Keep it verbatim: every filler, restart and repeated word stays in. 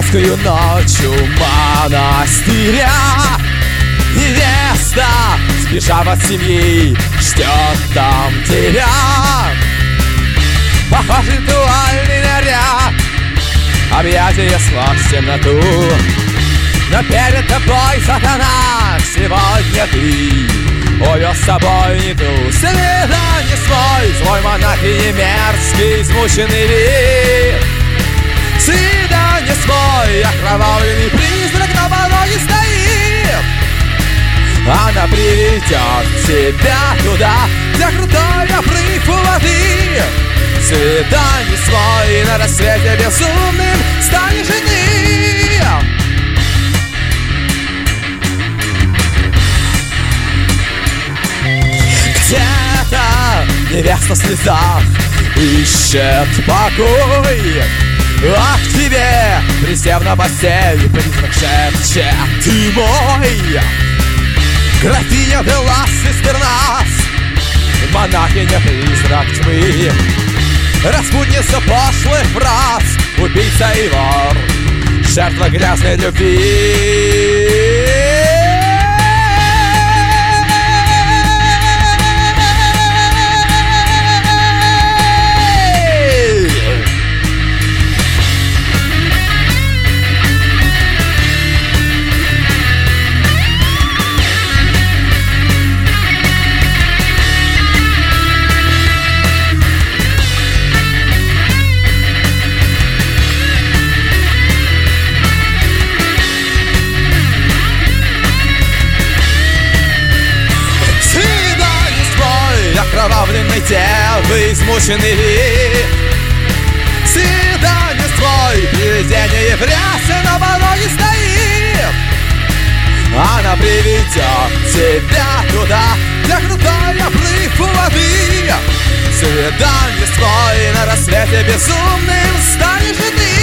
майскую ночь у монастыря. Невеста, сбежав от семьи, ждет там тебя. Похож ритуальный наряд, объятия сквозь темноту. Но перед тобой, сатана, сегодня ты увез с собой не ту. Свидание свой, свой монах и мерзкий, измученный вид. Свидание свой, окровавленный призрак на пороге стоит. Она приведет тебя туда, где крутой обрыв у воды. Свидание свой, на рассвете безумным станешь и ты. Где-то невеста в слезах ищет покой, а к тебе, присев на постель, призрак шепчет: ты мой. Графиня де ла Цистернас, монахиня призрак тьмы, распутница пошлых фраз, убийца и вор, жертва грязной любви. Окровавленный девы, измученный вид. Свидание свой, привидение в рясе на пороге стоит. Она приведет тебя туда, где крутой обрыв у воды. Свидание свой, на рассвете безумным станешь и ты.